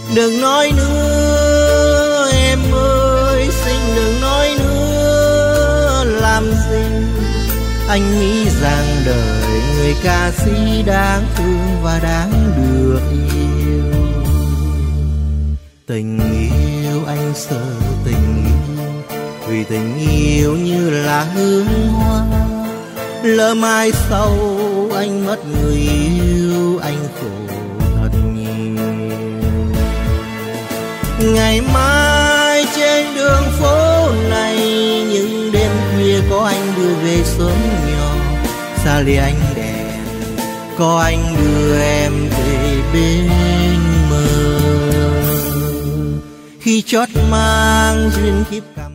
Đừng nói nữa em ơi, xin đừng nói nữa làm gì. Anh nghĩ rằng đời người ca sĩ đáng thương và đáng được yêu. Tình yêu anh sợ tình yêu, vì tình yêu như là hương hoa. Lỡ mai sau anh mất người yêu, anh khổ thật nhiều. Ngày mai trên đường phố này, những đêm khuya có anh đưa về xóm nhỏ. Xa lìa ánh đèn, có anh đưa em về bên mơ. Khi chót mang duyên kiếp cảm